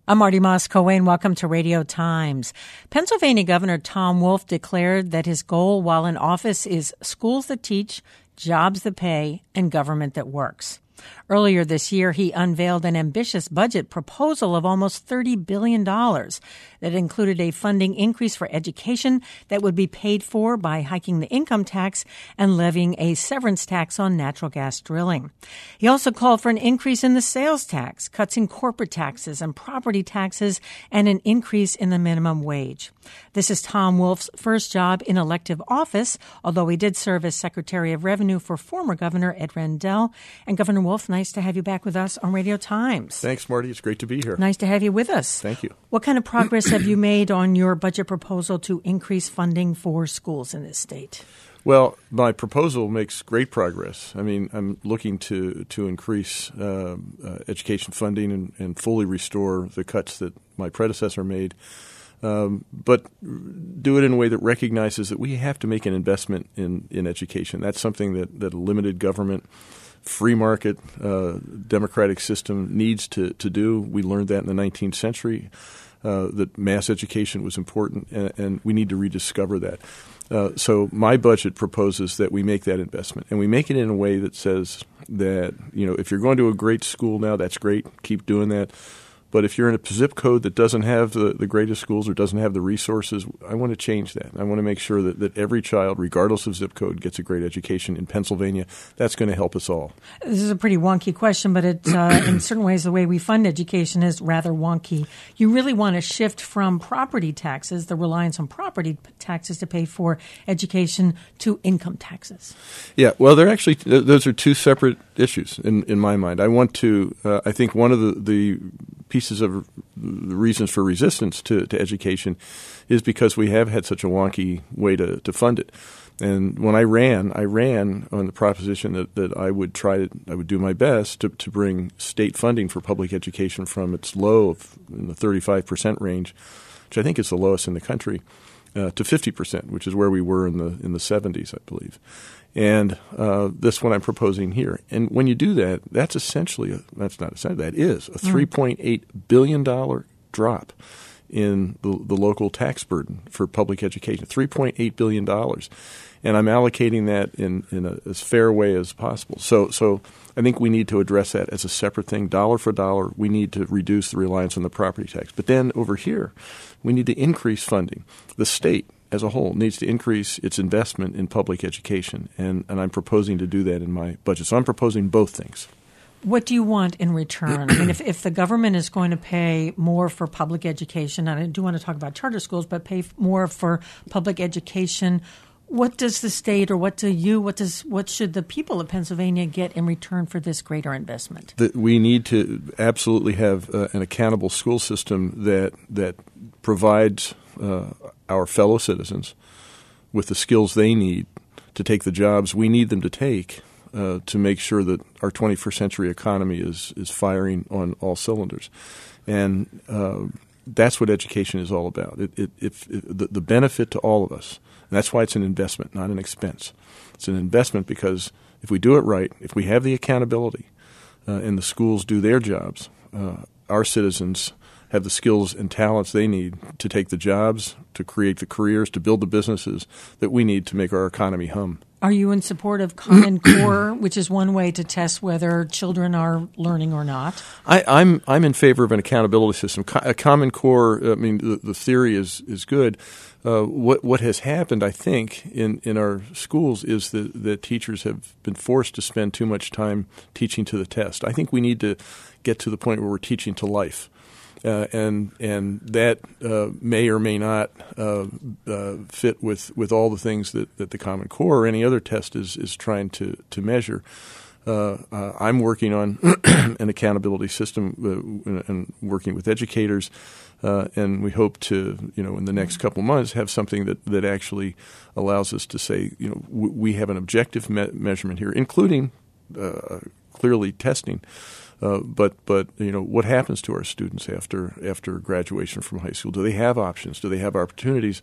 I'm Marty Moss-Coane. Welcome to Radio Times. Pennsylvania Governor Tom Wolf declared that his goal while in office is schools that teach, jobs that pay, and government that works. Earlier this year, he unveiled an ambitious budget proposal of almost $30 billion that included a funding increase for education that would be paid for by hiking the income tax and levying a severance tax on natural gas drilling. He also called for an increase in the sales tax, cuts in corporate taxes and property taxes, and an increase in the minimum wage. This is Tom Wolf's first job in elective office, although he did serve as Secretary of Revenue for former Governor Ed Rendell. And Governor Wolf, nice to have you back with us on Radio Times. Thanks, Marty. It's great to be here. Nice to have you with us. Thank you. What kind of progress have you made on your budget proposal to increase funding for schools in this state? Well, my proposal makes great progress. I mean, I'm looking to increase education funding and fully restore the cuts that my predecessor made, but do it in a way that recognizes that we have to make an investment in education. That's something that a limited government, free market, democratic system needs to do. We learned that in the 19th century, that mass education was important, and we need to rediscover that. So my budget proposes that we make that investment, and we make it in a way that says that, if you're going to a great school now, that's great. Keep doing that. But if you're in a zip code that doesn't have the greatest schools or doesn't have the resources, I want to change that. I want to make sure that every child, regardless of zip code, gets a great education in Pennsylvania. That's going to help us all. This is a pretty wonky question, but it, in certain ways, the way we fund education is rather wonky. You really want to shift from property taxes, the reliance on property taxes to pay for education, to income taxes. Yeah, well, those are two separate issues in my mind. I want to, I think one of the pieces of the reasons for resistance to education is because we have had such a wonky way to fund it. And when I ran on the proposition that I would do my best to bring state funding for public education from its low in the 35% range, which I think is the lowest in the country, to 50%, which is where we were in the 70s, I believe. And that's what I'm proposing here. And when you do that, that is a $3.8 billion drop in the local tax burden for public education, $3.8 billion. And I'm allocating that in as fair way as possible. So I think we need to address that as a separate thing. Dollar for dollar, we need to reduce the reliance on the property tax. But then over here, we need to increase funding. The state as a whole needs to increase its investment in public education, and I'm proposing to do that in my budget. So I'm proposing both things. What do you want in return? I mean, if the government is going to pay more for public education, and I do want to talk about charter schools, but pay more for public education, what does the state, or what should the people of Pennsylvania get in return for this greater investment? We need to absolutely have an accountable school system that provides our fellow citizens with the skills they need to take the jobs we need them to take to make sure that our 21st century economy is firing on all cylinders. And that's what education is all about. The benefit to all of us. And that's why it's an investment, not an expense. It's an investment because if we do it right, if we have the accountability and the schools do their jobs, our citizens have the skills and talents they need to take the jobs, to create the careers, to build the businesses that we need to make our economy hum. Are you in support of Common Core, which is one way to test whether children are learning or not? I'm in favor of an accountability system. A Common Core, I mean, the theory is good. What has happened, I think, in our schools is that teachers have been forced to spend too much time teaching to the test. I think we need to get to the point where we're teaching to life. And that may or may not fit with all the things that the Common Core or any other test is trying to measure. I'm working on an accountability system and working with educators, and we hope to, in the next couple months, have something that actually allows us to say, we have an objective measurement here, including clearly testing But what happens to our students after graduation from high school? Do they have options? Do they have opportunities?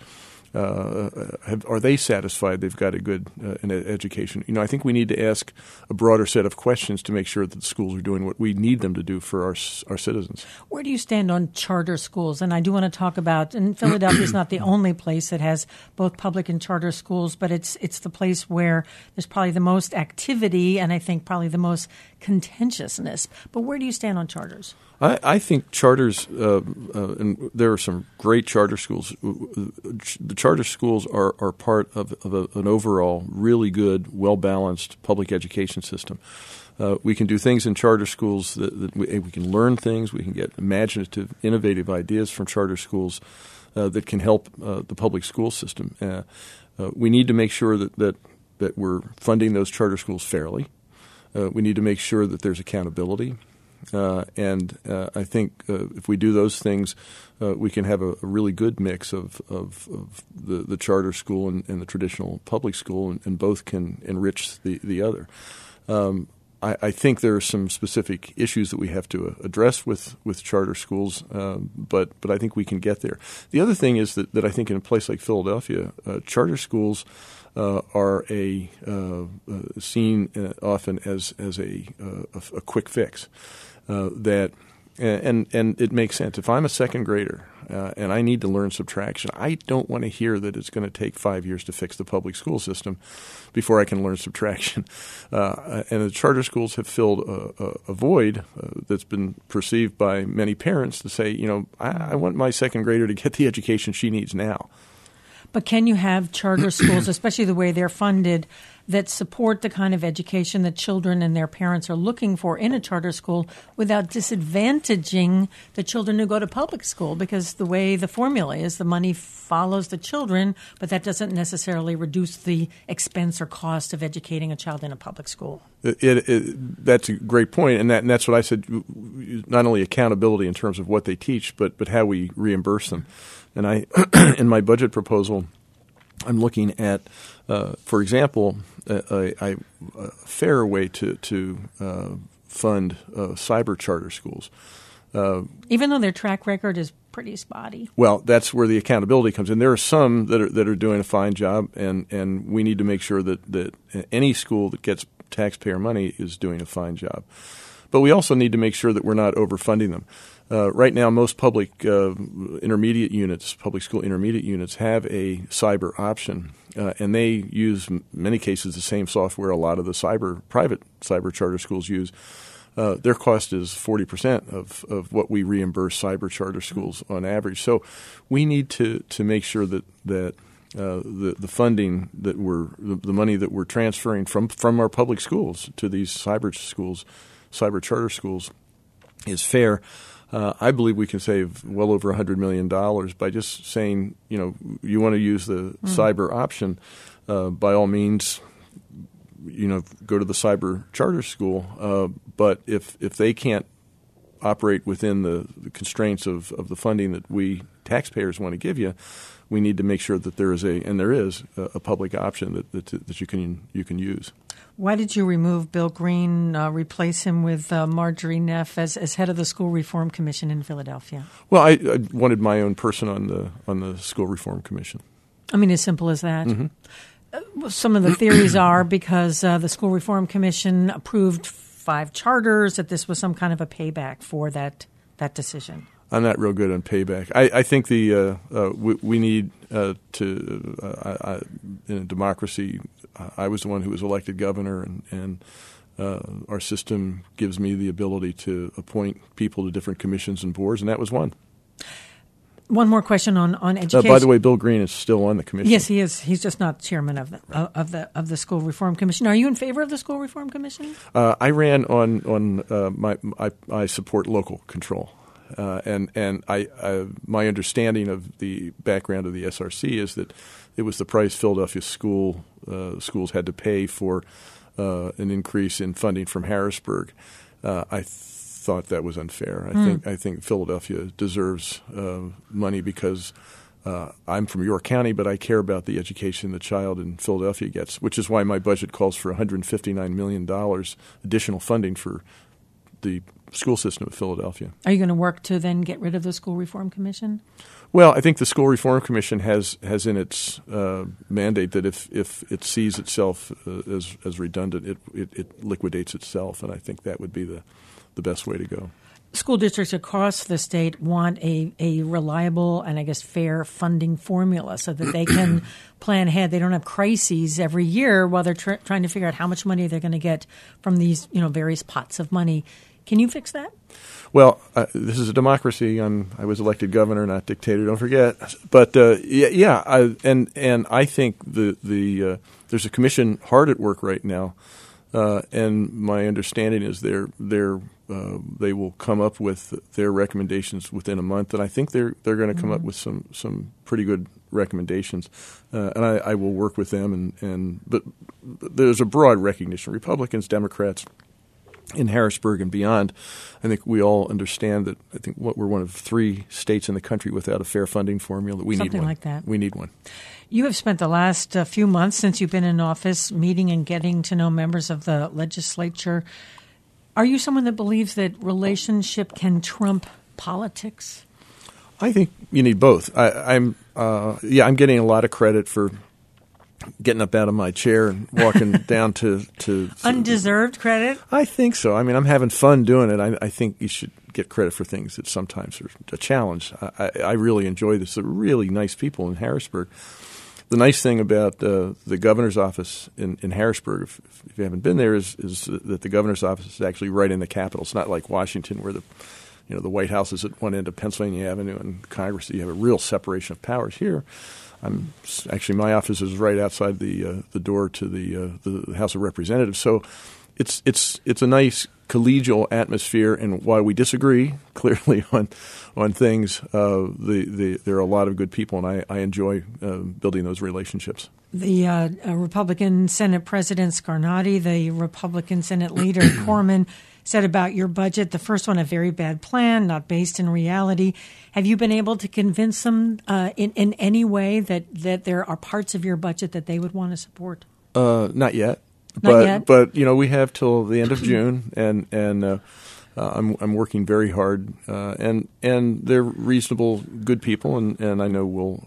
Are they satisfied they've got a good education? I think we need to ask a broader set of questions to make sure that the schools are doing what we need them to do for our citizens. Where do you stand on charter schools? And I do want to talk about, and Philadelphia is not the only place that has both public and charter schools, but it's the place where there's probably the most activity and I think probably the most contentiousness. But where do you stand on charters? I think charters, and there are some great charter schools. The charter schools are part of an overall really good, well-balanced public education system. We can do things in charter schools that we can learn things. We can get imaginative, innovative ideas from charter schools that can help the public school system. We need to make sure that we're funding those charter schools fairly. We need to make sure that there's accountability. And I think if we do those things, we can have a really good mix of the charter school and the traditional public school, and both can enrich the other. I think there are some specific issues that we have to address with charter schools, but I think we can get there. The other thing is that I think in a place like Philadelphia, charter schools are seen often as a quick fix. And it makes sense. If I'm a second grader and I need to learn subtraction, I don't want to hear that it's going to take 5 years to fix the public school system before I can learn subtraction. And the charter schools have filled a void that's been perceived by many parents to say, I want my second grader to get the education she needs now. But can you have charter schools, especially the way they're funded, that support the kind of education that children and their parents are looking for in a charter school without disadvantaging the children who go to public school? Because the way the formula is, the money follows the children, but that doesn't necessarily reduce the expense or cost of educating a child in a public school. That's a great point, and that's what I said, not only accountability in terms of what they teach, but how we reimburse them. And I, in my budget proposal, I'm looking at, for example, a fairer way to fund cyber charter schools. Even though their track record is pretty spotty. Well, that's where the accountability comes in. There are some that are doing a fine job, and we need to make sure that any school that gets taxpayer money is doing a fine job. But we also need to make sure that we're not overfunding them. Right now, most public intermediate units, public school intermediate units, have a cyber option, and they use, in many cases, the same software a lot of the private cyber charter schools use. Their cost is 40% of what we reimburse cyber charter schools on average. So we need to make sure that the funding that the money that we're transferring from our public schools to these cyber charter schools is fair. I believe we can save well over $100 million by just saying, you want to use the cyber option, by all means, go to the cyber charter school. But if they can't operate within the constraints of the funding that we taxpayers want to give you, we need to make sure that there is a public option that you can use. Why did you remove Bill Green, replace him with Marjorie Neff as head of the School Reform Commission in Philadelphia? Well, I wanted my own person on the School Reform Commission. I mean, as simple as that. Mm-hmm. Some of the theories are because the School Reform Commission approved 5 charters, that this was some kind of a payback for that decision. I'm not real good on payback. I think we need in a democracy. I was the one who was elected governor, and our system gives me the ability to appoint people to different commissions and boards, and that was one. One more question on education. By the way, Bill Green is still on the commission. Yes, he is. He's just not chairman of the School Reform Commission. Are you in favor of the School Reform Commission? I ran on I support local control. And my understanding of the background of the SRC is that it was the price Philadelphia schools had to pay for an increase in funding from Harrisburg. I thought that was unfair. I think Philadelphia deserves money because I'm from York County, but I care about the education the child in Philadelphia gets, which is why my budget calls for $159 million additional funding for the school system of Philadelphia. Are you going to work to then get rid of the School Reform Commission? Well, I think the School Reform Commission has in its mandate that if it sees itself as redundant, it liquidates itself, and I think that would be the best way to go. School districts across the state want a reliable and, I guess, fair funding formula so that they can plan ahead. They don't have crises every year while they're trying to figure out how much money they're going to get from these various pots of money. Can you fix that? Well, this is a democracy. I was elected governor, not dictator. Don't forget. But and I think there's a commission hard at work right now, and my understanding is they will come up with their recommendations within a month, and I think they're going to come up with some pretty good recommendations, and I will work with them. But there's a broad recognition, Republicans, Democrats, in Harrisburg and beyond. I think we all understand that. I think we're one of 3 states in the country without a fair funding formula. We need one. Something like that. We need one. You have spent the last few months since you've been in office meeting and getting to know members of the legislature. Are you someone that believes that relationship can trump politics? I think you need both. I'm getting a lot of credit for getting up out of my chair and walking down to undeserved credit? I think so. I mean, I'm having fun doing it. I think you should get credit for things that sometimes are a challenge. I really enjoy this. They're really nice people in Harrisburg. The nice thing about the governor's office in Harrisburg, if you haven't been there, is that the governor's office is actually right in the Capitol. It's not like Washington, where the White House is at one end of Pennsylvania Avenue and Congress. You have a real separation of powers here. My office is right outside the door to the House of Representatives. So it's a nice collegial atmosphere. And while we disagree clearly on things, there are a lot of good people, and I enjoy building those relationships. The Republican Senate President Scarnati, the Republican Senate Leader Corman said about your budget, the first one, a very bad plan, not based in reality. Have you been able to convince them in any way that there are parts of your budget that they would want to support? Not yet. Not yet? But we have till the end of June, and I'm working very hard, and they're reasonable, good people, and I know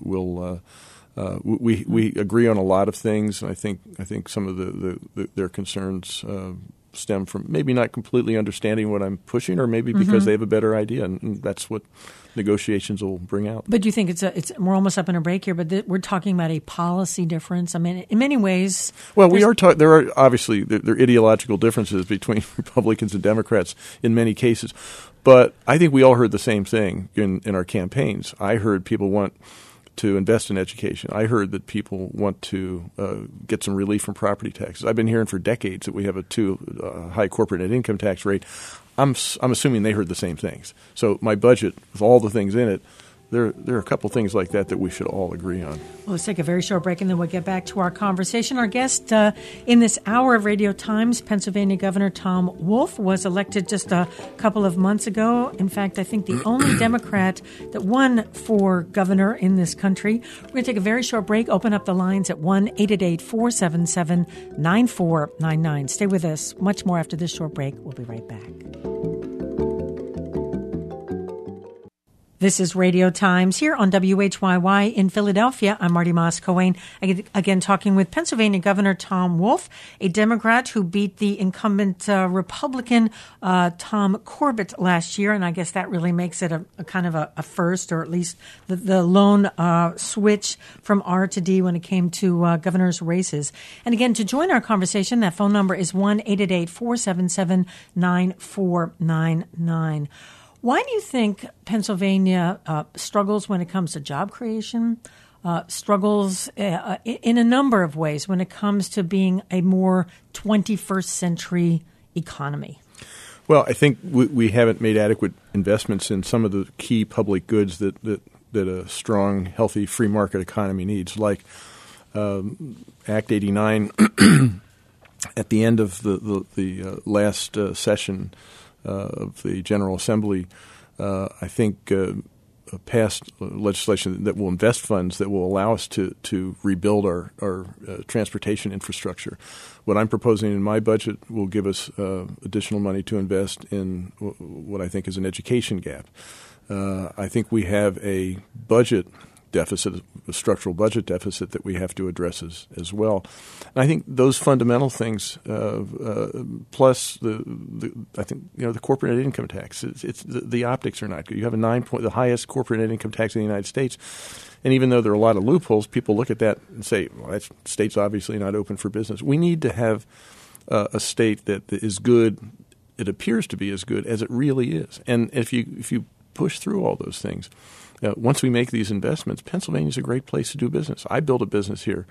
we agree on a lot of things. And I think some of their concerns stem from maybe not completely understanding what I'm pushing, or maybe because they have a better idea, and that's what negotiations will bring out. But do you think we're almost up in a break here, but we're talking about a policy difference? I mean, in many ways. Well, there are obviously there are ideological differences between Republicans and Democrats in many cases, but I think we all heard the same thing in our campaigns. I heard people want to invest in education. I heard that people want to get some relief from property taxes. I've been hearing for decades that we have a too high corporate net income tax rate. I'm assuming they heard the same things. So my budget, with all the things in it, there are a couple things like that we should all agree on. Well, let's take a very short break, and then we'll get back to our conversation. Our guest in this hour of Radio Times, Pennsylvania Governor Tom Wolf, was elected just a couple of months ago. In fact, I think the only Democrat that won for governor in this country. We're going to take a very short break, open up the lines at 1-888-477-9499. Stay with us. Much more after this short break. We'll be right back. This is Radio Times here on WHYY in Philadelphia. I'm Marty Moss-Coane, again talking with Pennsylvania Governor Tom Wolf, a Democrat who beat the incumbent Republican Tom Corbett last year, and I guess that really makes it a kind of a first, or at least the lone switch from R to D when it came to governor's races. And again, to join our conversation, that phone number is 1-888-477-9499. Why do you think Pennsylvania struggles when it comes to job creation, struggles in a number of ways when it comes to being a more 21st century economy? Well, I think we haven't made adequate investments in some of the key public goods that a strong, healthy, free market economy needs, like Act 89 at the end of the last session of the General Assembly, I think passed legislation that will invest funds that will allow us to rebuild our transportation infrastructure. What I'm proposing in my budget will give us additional money to invest in what I think is an education gap. I think we have a budget deficit, a structural budget deficit that we have to address as well. And I think those fundamental things, plus I think the corporate net income tax, the optics are not good. You have the highest corporate net income tax in the United States, and even though there are a lot of loopholes, people look at that and say, "Well, that state's obviously not open for business." We need to have a state that is good. It appears to be as good as it really is, and if you push through all those things. Once we make these investments, Pennsylvania is a great place to do business. I built a business here.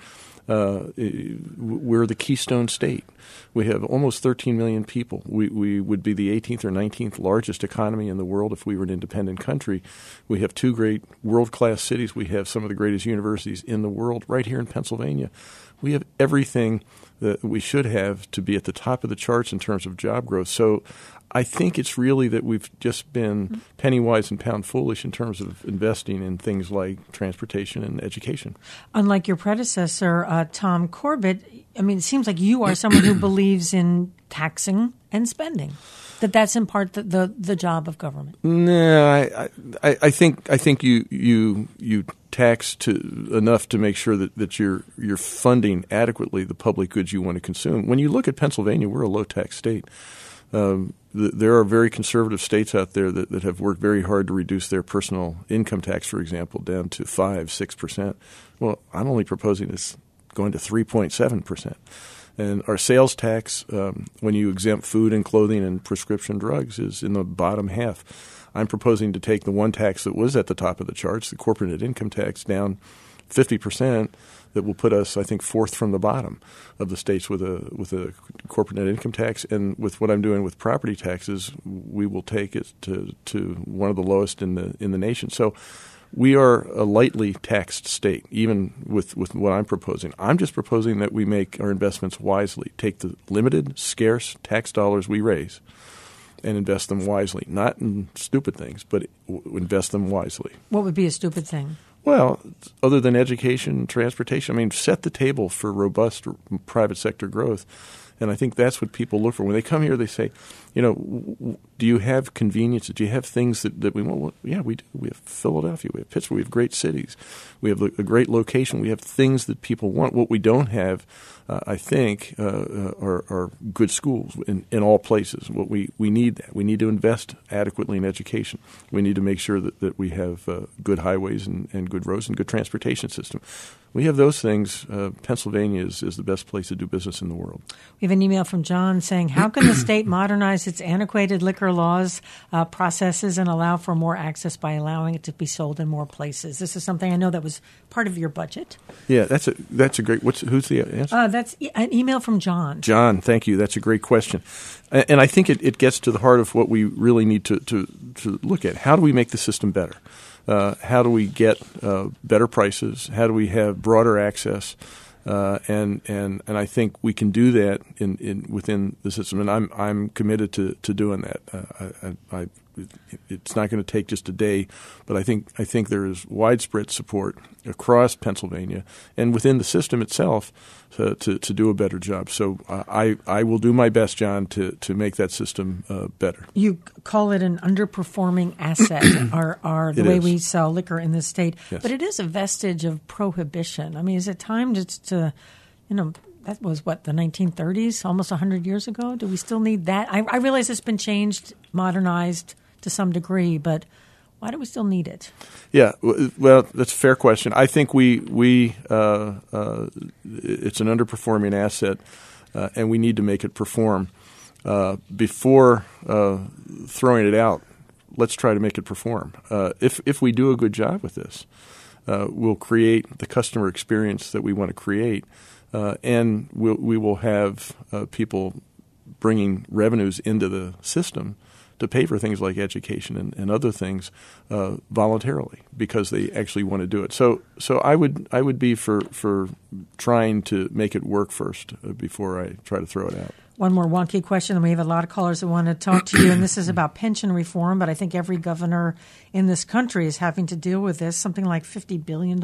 We're the Keystone State. We have almost 13 million people. We would be the 18th or 19th largest economy in the world if we were an independent country. We have two great world-class cities. We have some of the greatest universities in the world right here in Pennsylvania. We have everything that we should have to be at the top of the charts in terms of job growth. So I think it's really that we've just been penny wise and pound foolish in terms of investing in things like transportation and education. Unlike your predecessor, Tom Corbett, I mean, it seems like you are someone who believes in taxing and spending. That's in part the job of government. No, I think you tax enough to make sure that you're funding adequately the public goods you want to consume. When you look at Pennsylvania, we're a low tax state. There are very conservative states out there that have worked very hard to reduce their personal income tax, for example, down to 5-6%. Well, I'm only proposing this going to 3.7%. And our sales tax, when you exempt food and clothing and prescription drugs, is in the bottom half. I'm proposing to take the one tax that was at the top of the charts, the corporate net income tax, down 50%. That will put us, I think, fourth from the bottom of the states with a corporate net income tax. And with what I'm doing with property taxes, we will take it to one of the lowest in the nation. So we are a lightly taxed state, even with what I'm proposing. I'm just proposing that we make our investments wisely, take the limited, scarce tax dollars we raise and invest them wisely, not in stupid things, but invest them wisely. What would be a stupid thing? Well, other than education and transportation, I mean, set the table for robust private sector growth. And I think that's what people look for. When they come here, they say, do you have conveniences? Do you have things that we want? Well, yeah, we do. We have Philadelphia. We have Pittsburgh. We have great cities. We have a great location. We have things that people want. What we don't have, I think, are good schools in all places. What we need that. We need to invest adequately in education. We need to make sure that we have good highways and good roads and good transportation system. We have those things. Pennsylvania is the best place to do business in the world. We have an email from John saying, how can the state modernize its antiquated liquor laws, processes, and allow for more access by allowing it to be sold in more places? This is something I know that was part of your budget. Yeah, that's a great. Who's the answer? That's an email from John. John, thank you. That's a great question, and I think it gets to the heart of what we really need to look at. How do we make the system better? How do we get better prices? How do we have broader access? And I think we can do that within the system, and I'm committed to doing that. It's not going to take just a day, but I think there is widespread support across Pennsylvania and within the system itself to do a better job. So I will do my best, John, to make that system better. You call it an underperforming asset, the way we sell liquor in this state, yes. But it is a vestige of prohibition. I mean, is it time to that was, the 1930s, almost 100 years ago? Do we still need that? I realize it's been changed, modernized to some degree, but why do we still need it? Yeah, well, that's a fair question. I think we it's an underperforming asset, and we need to make it perform. Before throwing it out, let's try to make it perform. If we do a good job with this, we'll create the customer experience that we want to create, and we will have people bringing revenues into the system to pay for things like education and other things voluntarily because they actually want to do it. So I would be for trying to make it work first before I try to throw it out. One more wonky question, and we have a lot of callers that want to talk to you, and this is about pension reform, but I think every governor in this country is having to deal with this, something like $50 billion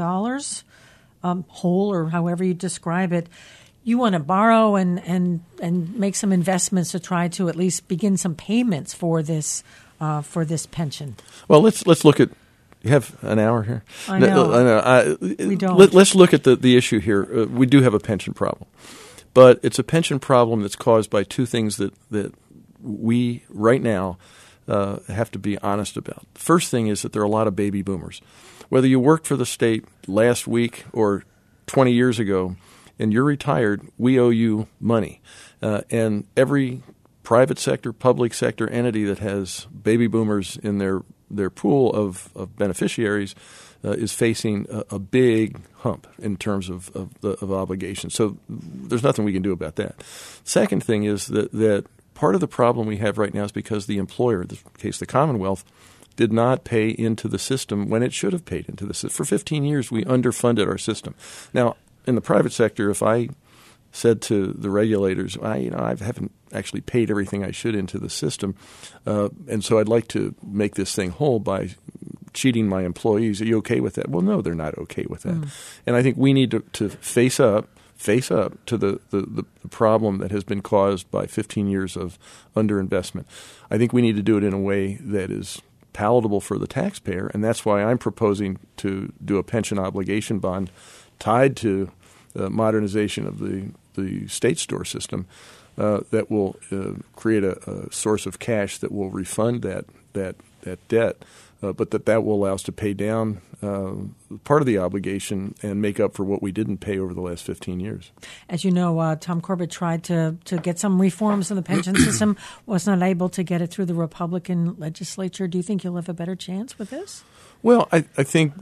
whole, or however you describe it. You want to borrow and make some investments to try to at least begin some payments for this pension. Well, let's look at. You have an hour here? I know. We don't. Let's look at the issue here. We do have a pension problem. But it's a pension problem that's caused by two things that we right now have to be honest about. The first thing is that there are a lot of baby boomers. Whether you worked for the state last week or 20 years ago and you're retired, we owe you money. And every private sector, public sector entity that has baby boomers in their pool of beneficiaries is facing a big hump in terms of obligations. So there's nothing we can do about that. Second thing is that part of the problem we have right now is because the employer, in this case the Commonwealth, did not pay into the system when it should have paid into the system. For 15 years, we underfunded our system. Now, in the private sector, if I said to the regulators, I haven't actually paid everything I should into the system, and so I'd like to make this thing whole by cheating my employees. Are you okay with that? Well, no, they're not okay with that. And I think we need to face up to the problem that has been caused by 15 years of underinvestment. I think we need to do it in a way that is palatable for the taxpayer, and that's why I'm proposing to do a pension obligation bond tied to modernization of the state store system that will create a source of cash that will refund that debt, but that will allow us to pay down part of the obligation and make up for what we didn't pay over the last 15 years. As you know, Tom Corbett tried to get some reforms in the pension system, was not able to get it through the Republican legislature. Do you think you'll have a better chance with this? Well, I think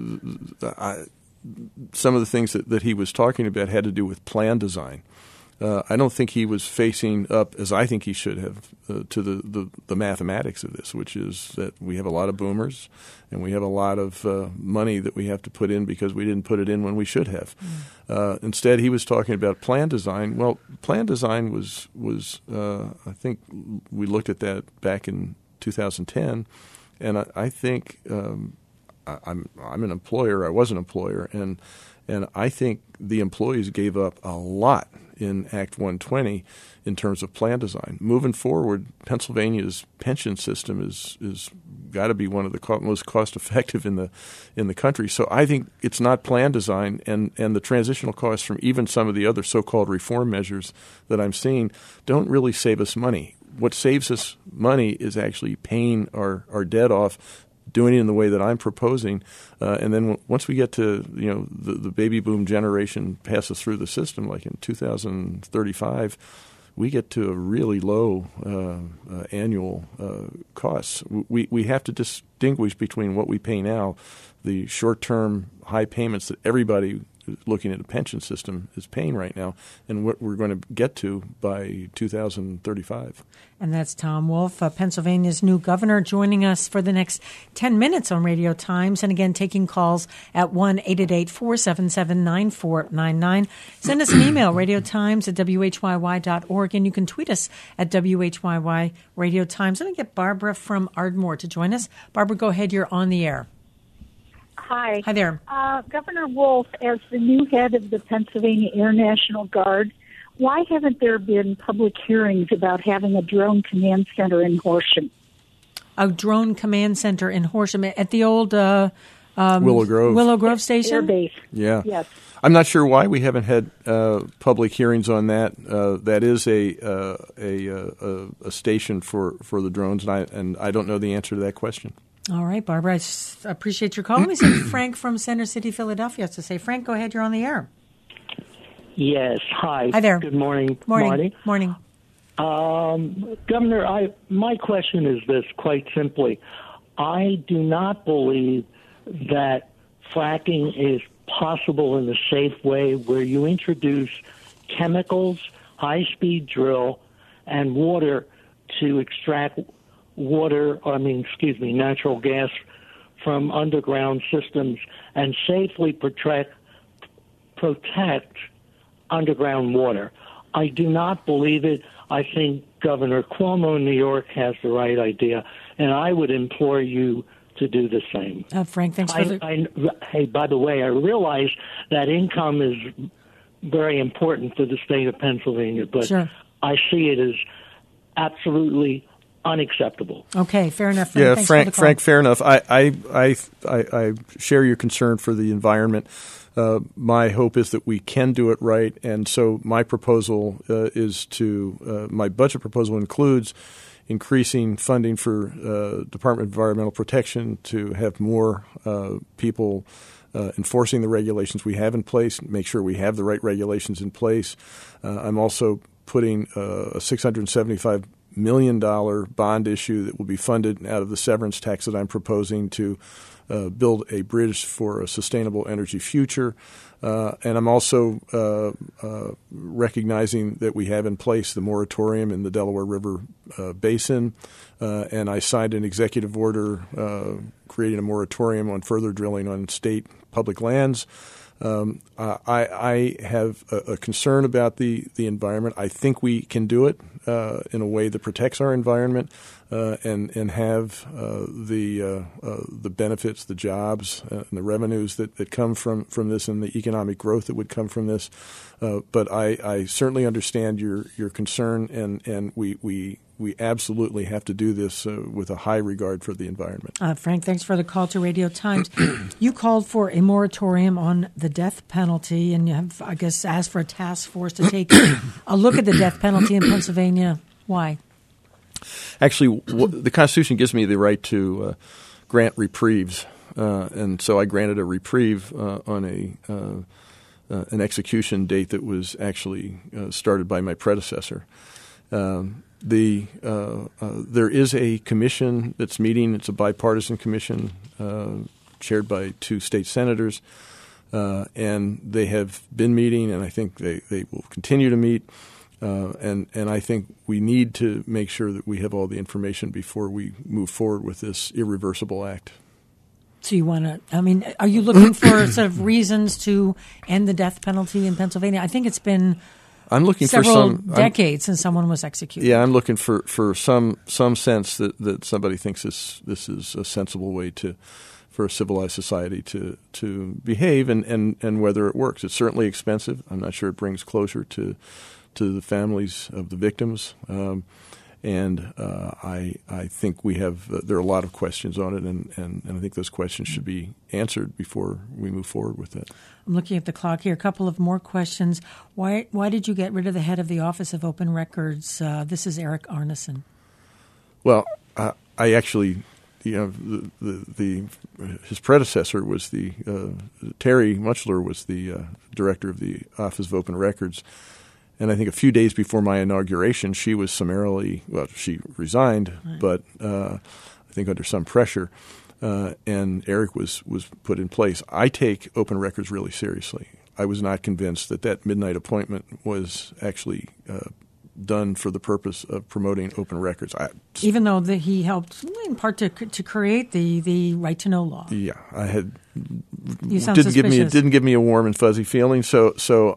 some of the things that he was talking about had to do with plan design. I don't think he was facing up, as I think he should have, to the mathematics of this, which is that we have a lot of boomers and we have a lot of money that we have to put in because we didn't put it in when we should have. Instead, he was talking about plan design. Well, plan design was I think we looked at that back in 2010, and I think I'm an employer. I was an employer, and I think the employees gave up a lot in Act 120 in terms of plan design. Moving forward, Pennsylvania's pension system is got to be one of the most cost effective in the country. So I think it's not plan design, and the transitional costs from even some of the other so-called reform measures that I'm seeing don't really save us money. What saves us money is actually paying our debt off, doing it in the way that I'm proposing, and then once we get to the baby boom generation passes through the system, like in 2035, we get to a really low annual costs. We have to distinguish between what we pay now, the short-term high payments that everybody looking at a pension system is paying right now, and what we're going to get to by 2035. And that's Tom Wolf, Pennsylvania's new governor, joining us for the next 10 minutes on Radio Times. And again, taking calls at 1-888-477-9499. Send us an email, radiotimes@whyy.org, and you can tweet us at WHYY Radio Times. I'm going to get Barbara from Ardmore to join us. Barbara, go ahead. You're on the air. Hi. Hi there. Governor Wolf, as the new head of the Pennsylvania Air National Guard, why haven't there been public hearings about having a drone command center in Horsham? A drone command center in Horsham at the old Willow Grove Station? Air base. Yeah. Yes. I'm not sure why we haven't had public hearings on that. That is a station for the drones, and I don't know the answer to that question. All right, Barbara, I appreciate your call. Let me see Frank from Center City, Philadelphia has to say. Frank, go ahead. You're on the air. Yes. Hi. Hi there. Good morning. Morning. Marty. Governor, my question is this, quite simply. I do not believe that fracking is possible in a safe way where you introduce chemicals, high-speed drill, and water to extract natural gas from underground systems and safely protect underground water. I do not believe it. I think Governor Cuomo in New York has the right idea, and I would implore you to do the same. Frank, thanks for Hey, by the way, I realize that income is very important for the state of Pennsylvania, but Sure. I see it as absolutely unacceptable. Okay, fair enough. Frank. Yeah, Frank, fair enough. I share your concern for the environment. My hope is that we can do it right, and so my proposal my budget proposal includes increasing funding for Department of Environmental Protection to have more people enforcing the regulations we have in place, make sure we have the right regulations in place. I'm also putting a $675 million bond issue that will be funded out of the severance tax that I'm proposing to build a bridge for a sustainable energy future. And I'm also recognizing that we have in place the moratorium in the Delaware River Basin, and I signed an executive order creating a moratorium on further drilling on state public lands. I have a concern about the environment. I think we can do it in a way that protects our environment and have the benefits, the jobs, and the revenues that come from this, and the economic growth that would come from this. But I certainly understand your concern, and we absolutely have to do this with a high regard for the environment. Frank, thanks for the call to Radio Times. You called for a moratorium on the death penalty, and you have, I guess, asked for a task force to take a look at the death penalty in Pennsylvania. Why? Actually, the Constitution gives me the right to grant reprieves, and so I granted a reprieve on an execution date that was actually started by my predecessor. There is a commission that's meeting. It's a bipartisan commission chaired by 2 state senators, and they have been meeting, and I think they will continue to meet. And I think we need to make sure that we have all the information before we move forward with this irreversible act. So you want to, are you looking for sort of reasons to end the death penalty in Pennsylvania? I think it's been several decades since someone was executed. Yeah, I'm looking for some sense that somebody thinks this is a sensible way for a civilized society to behave, and whether it works. It's certainly expensive. I'm not sure it brings closure to the families of the victims, and I think there are a lot of questions on it, and I think those questions should be answered before we move forward with it. I'm looking at the clock here. A couple of more questions. Why did you get rid of the head of the Office of Open Records? This is Eric Arneson. Well, I actually, his predecessor was Terry Mutchler was the director of the Office of Open Records. And I think a few days before my inauguration, she was she resigned, right. But I think under some pressure, and Eric was put in place. I take open records really seriously. I was not convinced that midnight appointment was actually done for the purpose of promoting open records. Even though he helped in part to create the right to know law. Yeah, I had. You sound suspicious. It didn't give me a warm and fuzzy feeling. So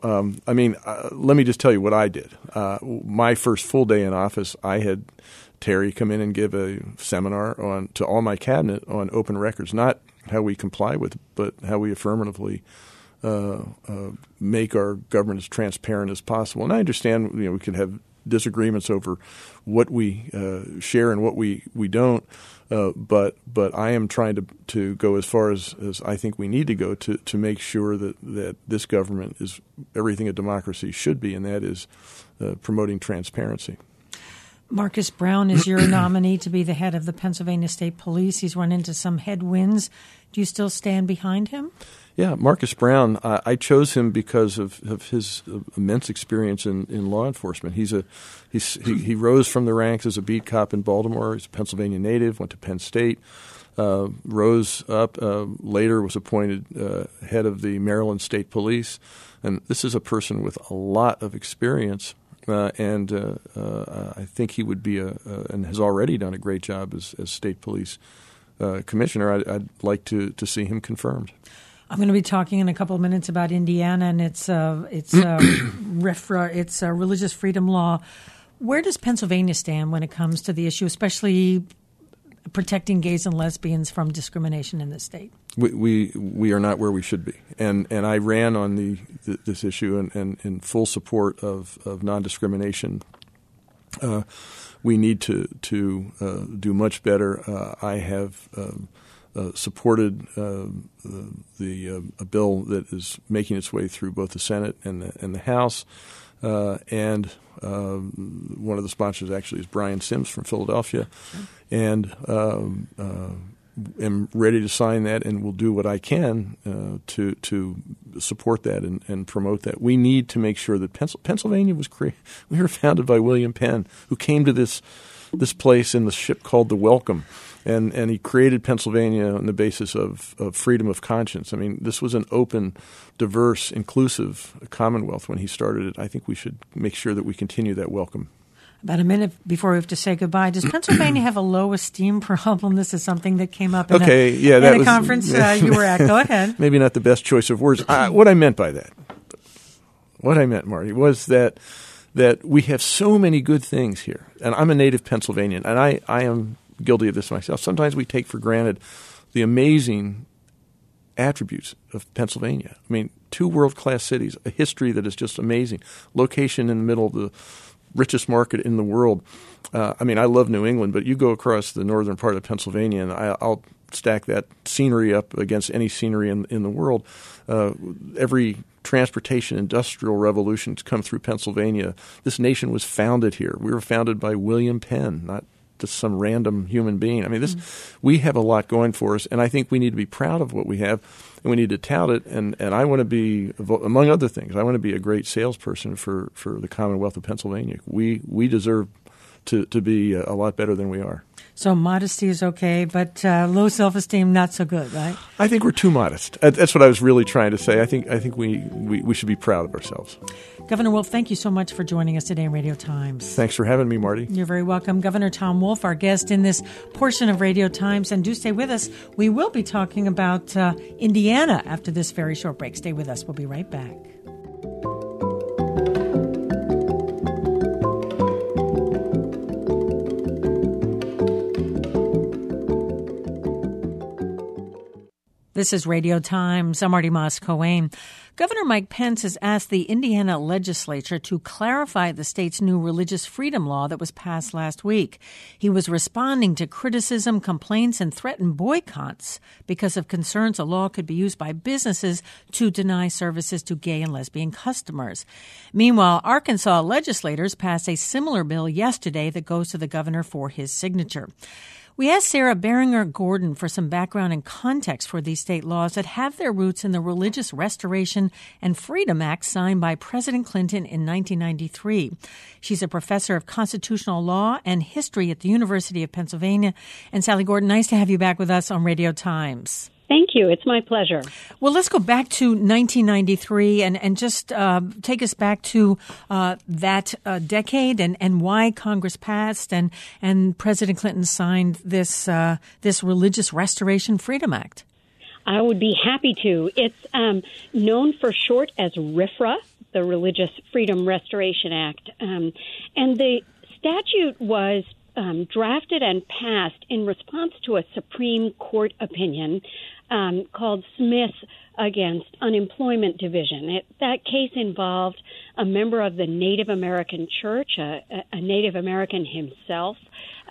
let me just tell you what I did. My first full day in office, I had Terry come in and give a seminar to all my cabinet on open records, not how we comply with it, but how we affirmatively make our government as transparent as possible. And I understand we could have disagreements over what we share and what we don't. But I am trying to go as far as I think we need to go to make sure that this government is everything a democracy should be, and that is promoting transparency. Marcus Brown is your nominee to be the head of the Pennsylvania State Police. He's run into some headwinds. Do you still stand behind him? Yeah, Marcus Brown, I chose him because of his immense experience in law enforcement. He rose from the ranks as a beat cop in Baltimore. He's a Pennsylvania native, went to Penn State, rose up, later was appointed head of the Maryland State Police. And this is a person with a lot of experience and I think he would be and has already done a great job as state police commissioner. I'd like to see him confirmed. I'm going to be talking in a couple of minutes about Indiana and its RFRA, its religious freedom law. Where does Pennsylvania stand when it comes to the issue, especially protecting gays and lesbians from discrimination in the state? We are not where we should be, and I ran on this issue and in full support of non-discrimination. We need to do much better. I have supported a bill that is making its way through both the Senate and the House, and one of the sponsors actually is Brian Sims from Philadelphia, and am ready to sign that, and will do what I can to support that and promote that. We need to make sure that Pennsylvania was we were founded by William Penn, who came to this place in the ship called the Welcome. And he created Pennsylvania on the basis of freedom of conscience. I mean, this was an open, diverse, inclusive Commonwealth when he started it. I think we should make sure that we continue that welcome. About a minute before we have to say goodbye, does Pennsylvania have a low esteem problem? This is something that came up in a conference you were at. Go ahead. Maybe not the best choice of words. What I meant by that, Marty, was that we have so many good things here. And I'm a native Pennsylvanian, and I am guilty of this myself. Sometimes we take for granted the amazing attributes of Pennsylvania. I mean, 2 world-class cities, a history that is just amazing, location in the middle of the richest market in the world. I mean, I love New England, but you go across the northern part of Pennsylvania, and I'll stack that scenery up against any scenery in the world. Every transportation industrial revolution to come through Pennsylvania. This nation was founded here. We were founded by William Penn, not just some random human being. I mean, we have a lot going for us, and I think we need to be proud of what we have, and we need to tout it. And I want to be, among other things, I want to be a great salesperson for the Commonwealth of Pennsylvania. We deserve to be a lot better than we are. So modesty is okay, but low self-esteem not so good, right? I think we're too modest. That's what I was really trying to say. I think we should be proud of ourselves. Governor Wolf, thank you so much for joining us today in Radio Times. Thanks for having me, Marty. You're very welcome. Governor Tom Wolf, our guest in this portion of Radio Times. And do stay with us. We will be talking about Indiana after this very short break. Stay with us. We'll be right back. This is Radio Times. I'm Marty Moss-Coane. Governor Mike Pence has asked the Indiana legislature to clarify the state's new religious freedom law that was passed last week. He was responding to criticism, complaints, and threatened boycotts because of concerns a law could be used by businesses to deny services to gay and lesbian customers. Meanwhile, Arkansas legislators passed a similar bill yesterday that goes to the governor for his signature. We asked Sarah Beringer Gordon for some background and context for these state laws that have their roots in the Religious Restoration and Freedom Act signed by President Clinton in 1993. She's a professor of constitutional law and history at the University of Pennsylvania. And Sally Gordon, nice to have you back with us on Radio Times. Thank you. It's my pleasure. Well, let's go back to 1993 and just take us back to that decade and why Congress passed and President Clinton signed this Religious Restoration Freedom Act. I would be happy to. It's known for short as RFRA, the Religious Freedom Restoration Act. And the statute was drafted and passed in response to a Supreme Court opinion called Smith against Unemployment Division. That case involved a member of the Native American Church, a Native American himself,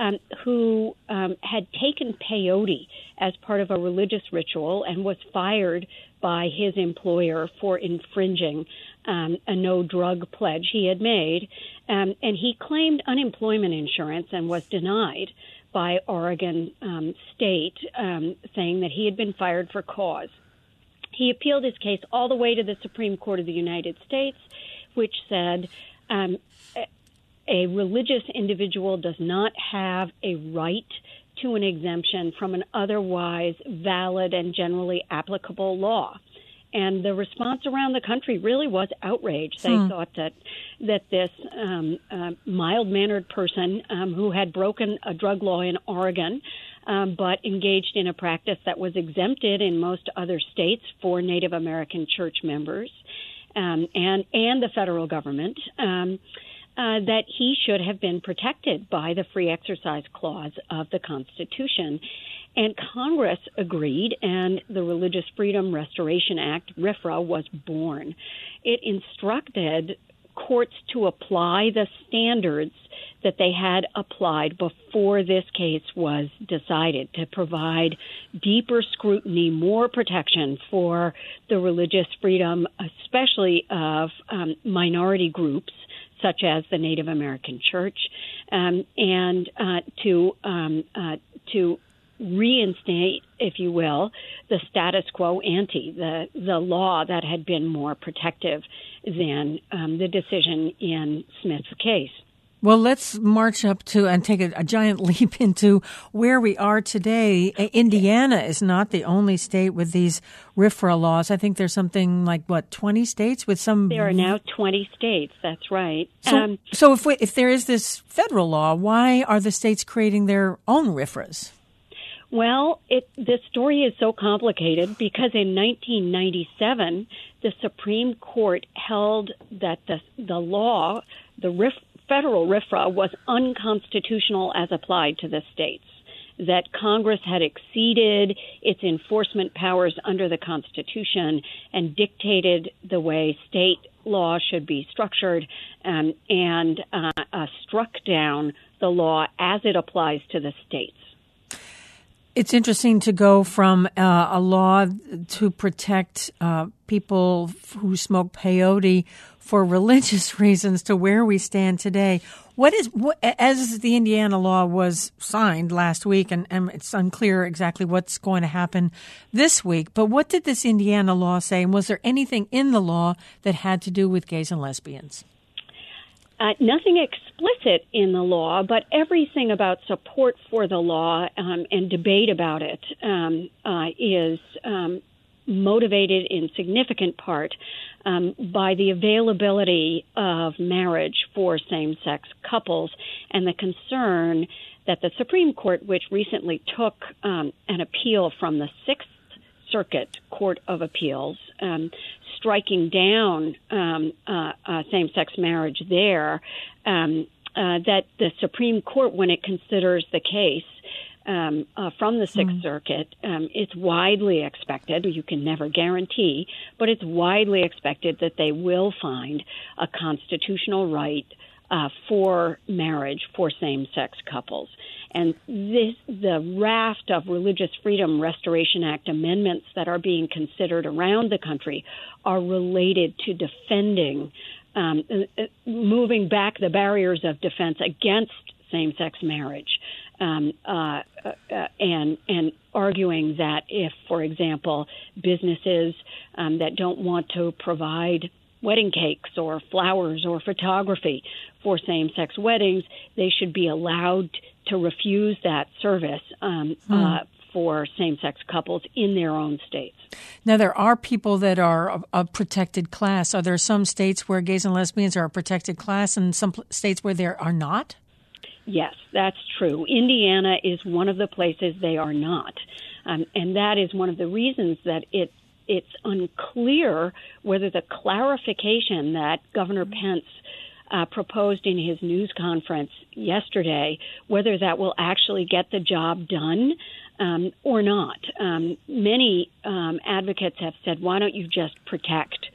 who had taken peyote as part of a religious ritual and was fired by his employer for infringing a no-drug pledge he had made. And he claimed unemployment insurance and was denied by Oregon State, saying that he had been fired for cause. He appealed his case all the way to the Supreme Court of the United States, which said a religious individual does not have a right to an exemption from an otherwise valid and generally applicable law. And the response around the country really was outrage. They thought that this mild-mannered person who had broken a drug law in Oregon but engaged in a practice that was exempted in most other states for Native American church members and the federal government, that he should have been protected by the Free Exercise Clause of the Constitution. And Congress agreed, and the Religious Freedom Restoration Act, RFRA, was born. It instructed courts to apply the standards that they had applied before this case was decided, to provide deeper scrutiny, more protection for the religious freedom, especially of minority groups, such as the Native American Church, and to reinstate, if you will, the status quo ante, the law that had been more protective than the decision in Smith's case. Well, let's march up to and take a giant leap into where we are today. Indiana is not the only state with these RFRA laws. I think there's something like, 20 states with some... There are now 20 states. That's right. So if there is this federal law, why are the states creating their own RFRAs? Well, the story is so complicated because in 1997, the Supreme Court held that the law, federal RFRA, was unconstitutional as applied to the states, that Congress had exceeded its enforcement powers under the Constitution and dictated the way state law should be structured, and struck down the law as it applies to the states. It's interesting to go from a law to protect people who smoke peyote for religious reasons to where we stand today. As the Indiana law was signed last week, and it's unclear exactly what's going to happen this week, but what did this Indiana law say? And was there anything in the law that had to do with gays and lesbians? Nothing explicit in the law, but everything about support for the law and debate about it is motivated in significant part by the availability of marriage for same-sex couples and the concern that the Supreme Court, which recently took an appeal from the Sixth Circuit Court of Appeals, striking down same-sex marriage there, that the Supreme Court, when it considers the case from the Sixth Circuit, it's widely expected, you can never guarantee, but it's widely expected that they will find a constitutional right for marriage for same-sex couples. And the raft of Religious Freedom Restoration Act amendments that are being considered around the country are related to defending, moving back the barriers of defense against same-sex marriage, and arguing that if, for example, businesses that don't want to provide wedding cakes or flowers or photography for same-sex weddings, they should be allowed to refuse that service for same-sex couples in their own states. Now, there are people that are a protected class. Are there some states where gays and lesbians are a protected class and some states where they are not? Yes, that's true. Indiana is one of the places they are not. And that is one of the reasons that it's unclear whether the clarification that Governor Pence proposed in his news conference yesterday, whether that will actually get the job done or not. Many advocates have said, why don't you just protect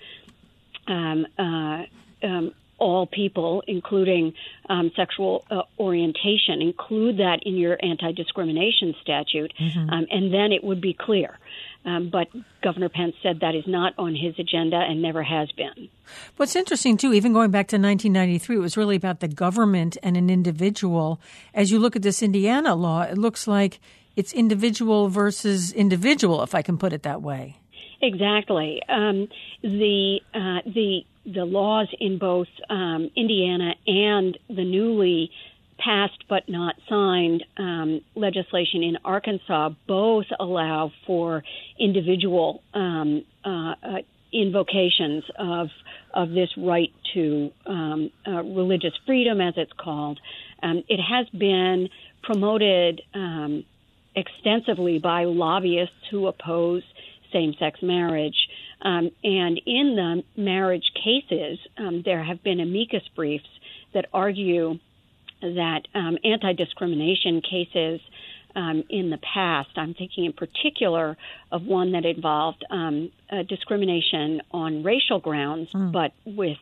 all people, including sexual orientation, include that in your anti-discrimination statute, and then it would be clear. But Governor Pence said that is not on his agenda and never has been. What's interesting, too, even going back to 1993, it was really about the government and an individual. As you look at this Indiana law, it looks like it's individual versus individual, if I can put it that way. Exactly. The laws in both Indiana and the newly passed but not signed legislation in Arkansas both allow for individual invocations of this right to religious freedom, as it's called. It has been promoted extensively by lobbyists who oppose same-sex marriage. And in the marriage cases, there have been amicus briefs that argue that anti-discrimination cases in the past, I'm thinking in particular of one that involved discrimination on racial grounds, but with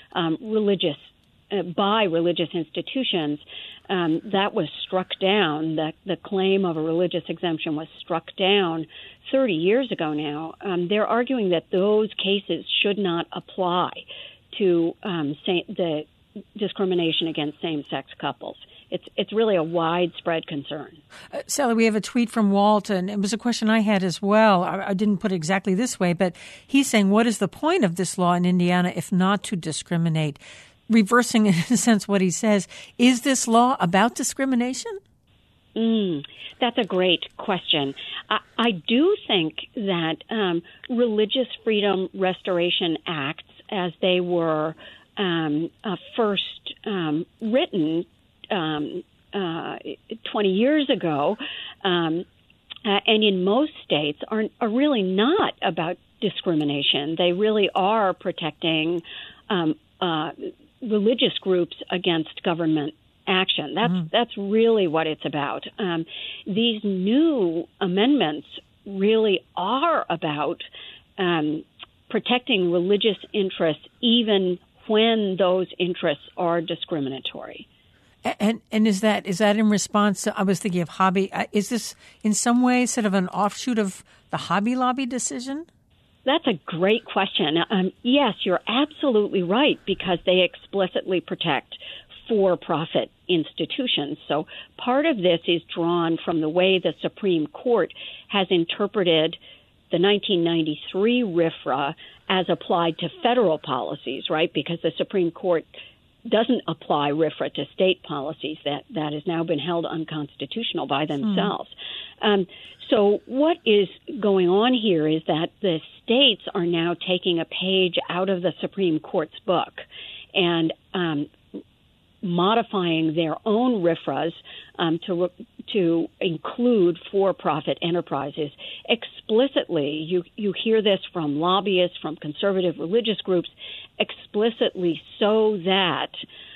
by religious institutions, that was struck down. The claim of a religious exemption was struck down 30 years ago now. They're arguing that those cases should not apply to the discrimination against same-sex couples. It's really a widespread concern. Sally, we have a tweet from Walt, and it was a question I had as well. I didn't put it exactly this way, but he's saying, what is the point of this law in Indiana if not to discriminate? Reversing, in a sense, what he says, is this law about discrimination? That's a great question. I do think that Religious Freedom Restoration Acts, as they were first written 20 years ago, and in most states are really not about discrimination. They really are protecting religious groups against government action. That's really what it's about. These new amendments really are about protecting religious interests, even when those interests are discriminatory. And is that in response to, I was thinking of Hobby, is this in some way sort of an offshoot of the Hobby Lobby decision? That's a great question. Yes, you're absolutely right, because they explicitly protect for-profit institutions. So part of this is drawn from the way the Supreme Court has interpreted the 1993 RFRA as applied to federal policies, right? Because the Supreme Court doesn't apply RFRA to state policies. That has now been held unconstitutional by themselves. So what is going on here is that the states are now taking a page out of the Supreme Court's book and modifying their own RFRAs to include for-profit enterprises explicitly. You hear this from lobbyists, from conservative religious groups, explicitly, so that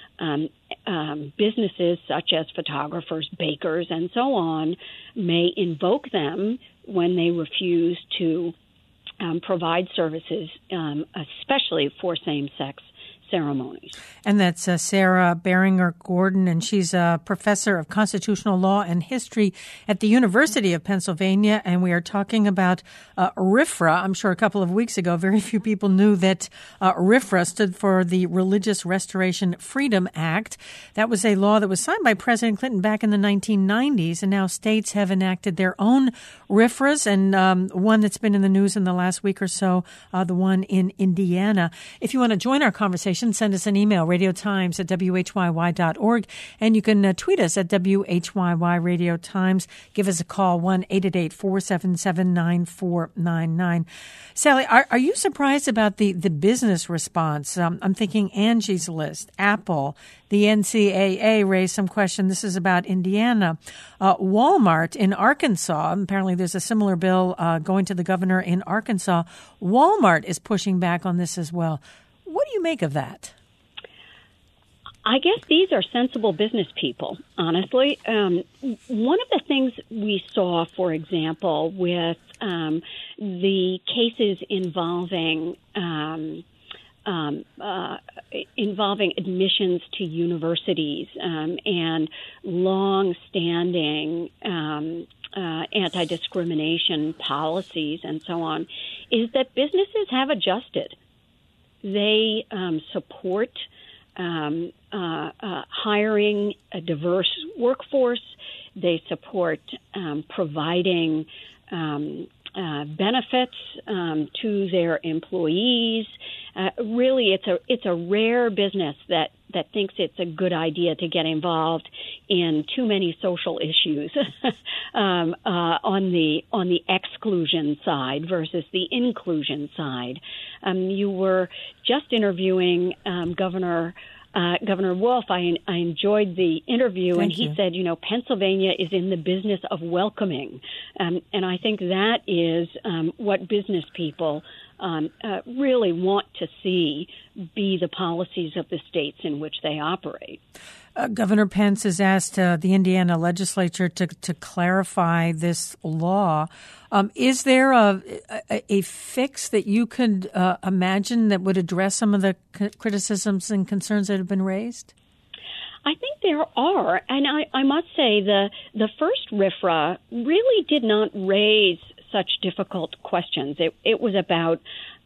businesses such as photographers, bakers, and so on may invoke them when they refuse to provide services, especially for same-sex ceremonies. And that's Sarah Beringer Gordon, and she's a professor of constitutional law and history at the University of Pennsylvania. And we are talking about RFRA. I'm sure a couple of weeks ago, very few people knew that RFRA stood for the Religious Restoration Freedom Act. That was a law that was signed by President Clinton back in the 1990s, and now states have enacted their own RFRAs, and one that's been in the news in the last week or so, the one in Indiana. If you want to join our conversation, send us an email, radiotimes@whyy.org, and you can tweet us at WHYY Radio Times. Give us a call, 1-888-477-9499. Sally, are you surprised about the business response? I'm thinking Angie's List, Apple, the NCAA raised some question. This is about Indiana. Walmart in Arkansas, apparently there's a similar bill going to the governor in Arkansas. Walmart is pushing back on this as well. What do you make of that? I guess these are sensible business people, honestly. One of the things we saw, for example, with the cases involving admissions to universities and long-standing anti-discrimination policies and so on, is that businesses have adjusted. They support hiring a diverse workforce. They support providing benefits to their employees. Really, it's a rare business that thinks it's a good idea to get involved in too many social issues on the exclusion side versus the inclusion side. You were just interviewing Governor Wolf. I enjoyed the interview, and he said, Pennsylvania is in the business of welcoming. And I think that is what business people really want to see be the policies of the states in which they operate. Governor Pence has asked the Indiana legislature to clarify this law. Is there a fix that you could imagine that would address some of the criticisms and concerns that have been raised? I think there are, and I must say the first RFRA really did not raise such difficult questions. It was about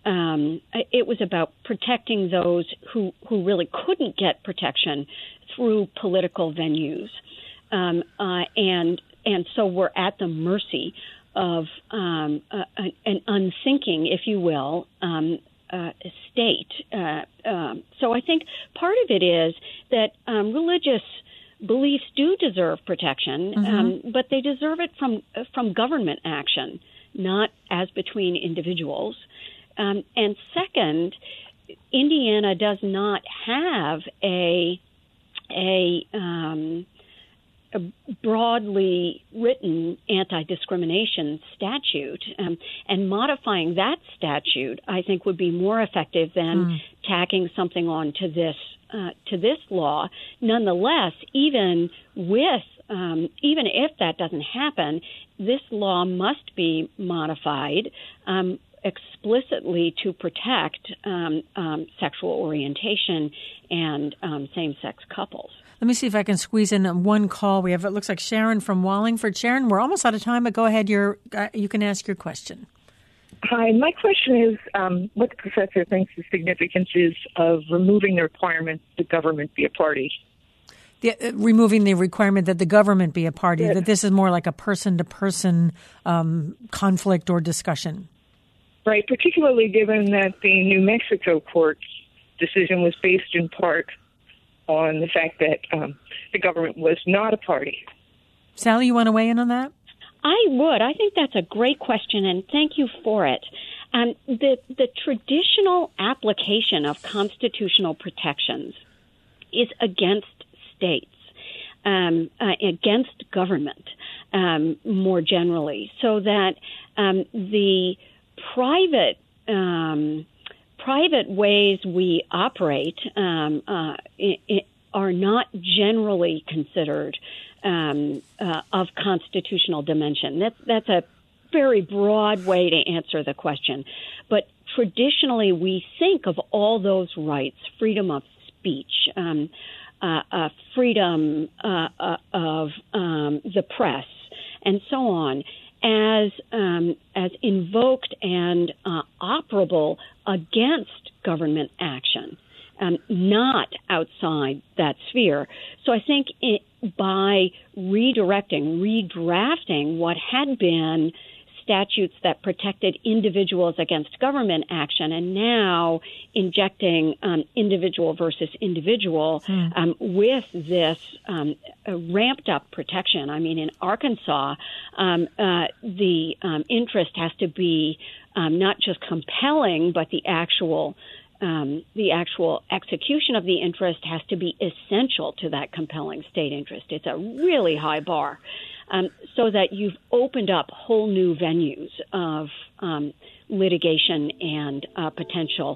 protecting those who really couldn't get protection through political venues, and so we're at the mercy of an unthinking, if you will, state. So I think part of it is that religious beliefs do deserve protection, but they deserve it from government action, not as between individuals. And second, Indiana does not have a broadly written anti-discrimination statute, and modifying that statute, I think, would be more effective than tacking something on to this law. Nonetheless, even if that doesn't happen, this law must be modified explicitly to protect sexual orientation and same-sex couples. Let me see if I can squeeze in one call. It looks like Sharon from Wallingford. Sharon, we're almost out of time, but go ahead. You can ask your question. Hi, my question is what the professor thinks the significance is of removing the requirement the government be a party. Removing the requirement that the government be a party, that this is more like a person-to-person conflict or discussion. Right, particularly given that the New Mexico court's decision was based in part on the fact that the government was not a party. Sally, you want to weigh in on that? I would. I think that's a great question, and thank you for it. The traditional application of constitutional protections is against states, against government more generally, so that the private ways we operate are not generally considered of constitutional dimension. That's a very broad way to answer the question. But traditionally, we think of all those rights, freedom of speech, freedom of the press, and so on, as invoked and operable against government action, not outside that sphere. So I think by redrafting what had been statutes that protected individuals against government action, and now injecting individual versus individual with this ramped up protection. I mean, in Arkansas, the interest has to be not just compelling, but the actual execution of the interest has to be essential to that compelling state interest. It's a really high bar. So that you've opened up whole new venues of litigation and potential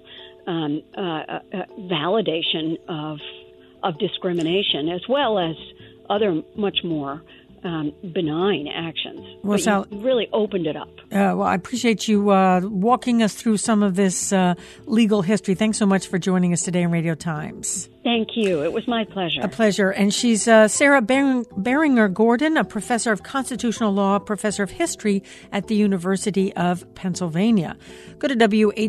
validation of discrimination, as well as other much more benign actions. Well, Sal, you really opened it up. Well, I appreciate you walking us through some of this legal history. Thanks so much for joining us today on Radio Times. Thank you. It was my pleasure. A pleasure. And she's Sarah Beringer-Gordon, a professor of constitutional law, professor of history at the University of Pennsylvania. Go to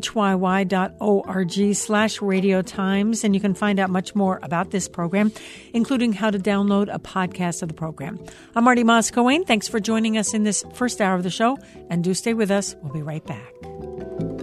whyy.org/Radio Times, and you can find out much more about this program, including how to download a podcast of the program. I'm Marty Moscowane. Thanks for joining us in this first hour of the show, and do stay with us. We'll be right back.